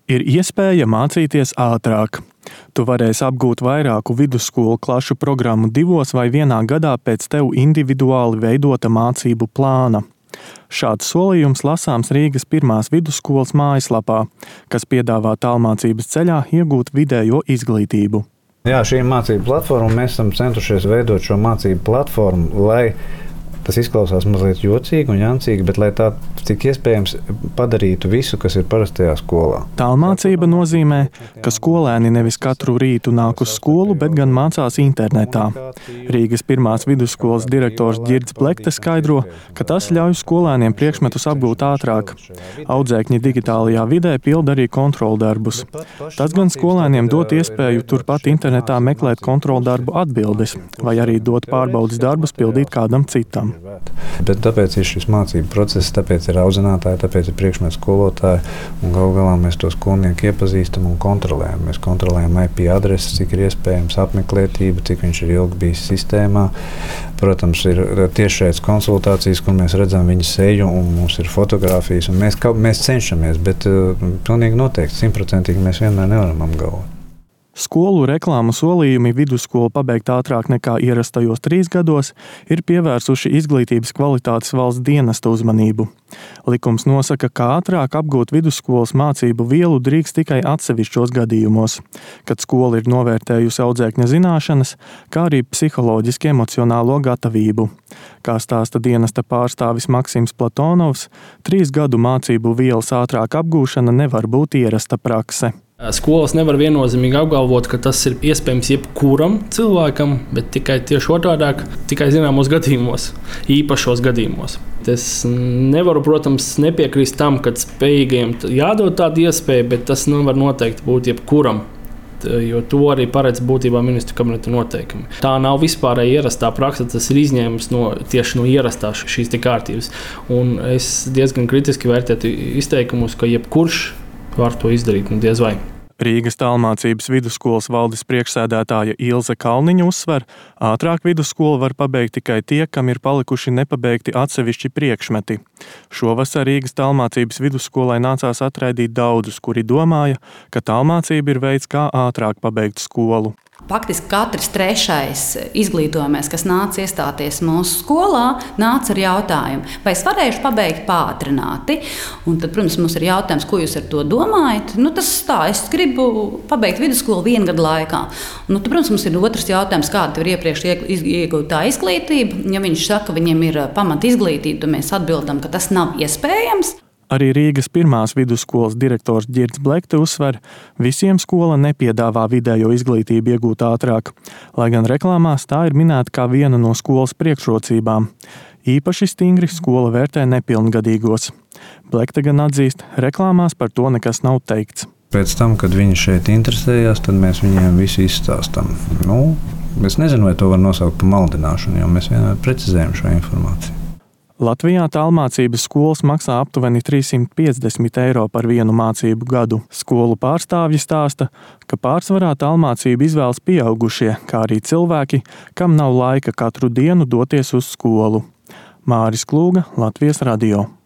Ir iespēja mācīties ātrāk. Tu varēsi apgūt vairāku vidusskolu klašu programmu 2 vai 1 gadā pēc tev individuāli veidota mācību plāna. Šāds solījums lasāms Rīgas 1. vidusskolas mājaslapā, kas piedāvā tālmācības ceļā iegūt vidējo izglītību. Jā, šī ir mācību platforma, un mēs esam centušies veidot šo mācību platformu, lai tas izklausās mazliet jocīgi un jancīgi, bet lai tā cik iespējams padarītu visu, kas ir parastajā skolā. Tālmācība nozīmē, ka skolēni nevis katru rītu nāk uz skolu, bet gan mācās internetā. Rīgas 1. vidusskolas direktors Ģirds Blekte skaidro, ka tas ļauj skolēniem priekšmetus apgūt ātrāk. Audzēkņi digitālajā vidē pilda arī kontroldarbus. Tas gan skolēniem dot iespēju turpat internetā meklēt kontroldarbu atbildes, vai arī dot pārbaudes darbus pildīt kādam citam. Bet tāpēc ir šis mācību process, tāpēc ir audzinātāji, tāpēc ir priekšmetu skolotāji, un galu galā mēs tos skolnieku iepazīstam un kontrolējam. Mēs kontrolējam IP adreses, cik ir iespējams apmeklētība, cik viņš ir ilgi bijis sistēmā. Protams, ir tiešsaistes konsultācijas, kur mēs redzam viņa seju, un mums ir fotogrāfijas, un mēs cenšamies, bet pilnīgi noteikti, 100% mēs vienmēr nevaram apgalvot. Skolu reklāmu solījumi vidusskolu pabeigt ātrāk nekā ierastajos 3 gados ir pievērsuši izglītības kvalitātes valsts dienesta uzmanību. Likums nosaka, ka ātrāk apgūt vidusskolas mācību vielu drīkst tikai atsevišķos gadījumos, kad skola ir novērtējusi audzēkņa zināšanas, kā arī psiholoģiski emocionālo gatavību. Kā stāsta dienesta pārstāvis Maksims Platonovs, 3 gadu mācību vielas ātrāk apgūšana nevar būt ierasta prakse. Skolas nevar viennozīmīgi apgalvot, ka tas ir iespējams jebkuram cilvēkam, bet tikai tieši otrādāk, tikai zināmos gadījumos, īpašos gadījumos. Es nevaru, protams, nepiekrist tam, ka spējīgajiem jādod tāda iespēja, bet tas nevar noteikti būt jebkuram, jo to arī paredz būtībā ministru kabineta noteikumi. Tā nav vispārēji ierastā praksa, tas ir izņēmums tieši no ierastās šīs kārtības. Un es diezgan kritiski vērtētu izteikumus, ka jebkurš var to izdarīt, un diez vai. Rīgas tālmācības vidusskolas valdes priekšsēdētāja Ilze Kalniņa uzsver, ātrāk vidusskolu var pabeigt tikai tie, kam ir palikuši nepabeigti atsevišķi priekšmeti. Šovasar Rīgas tālmācības vidusskolai nācās atraidīt daudzus, kuri domāja, ka tālmācība ir veids, kā ātrāk pabeigt skolu. Faktiski katrs 3. izglītojamais, kas nāca iestāties mūsu skolā, nāca ar jautājumu, vai es varēšu pabeigt pātrināti. Un tad, protams, mums ir jautājums, ko jūs ar to domājat? Es gribu pabeigt vidusskolu 1 gada laikā. Tad, protams, mums ir otrs jautājums, kāda ir iepriekš iegūtā izglītība. Ja viņš saka, ka viņiem ir pamata izglītība, tad mēs atbildam, ka tas nav iespējams. Arī Rīgas 1. vidusskolas direktors Ģirds Blekte uzsver, visiem skola nepiedāvā vidējo izglītību iegūt ātrāk, lai gan reklāmās tā ir minēta kā viena no skolas priekšrocībām. Īpaši stingri skola vērtē nepilngadīgos. Blekte gan atzīst, reklāmās par to nekas nav teikts. Pēc tam, kad viņi šeit interesējās, tad mēs viņiem visu izstāstam. Es nezinu, vai to var nosaukt par maldināšanu, jo mēs vienmēr precizējam šo informāciju. Latvijā tālmācības skolas maksā aptuveni 350 eiro par vienu mācību gadu. Skolu pārstāvji stāsta, ka pārsvarā tālmācību izvēlas pieaugušie, kā arī cilvēki, kam nav laika katru dienu doties uz skolu. Māris Klūga, Latvijas radio.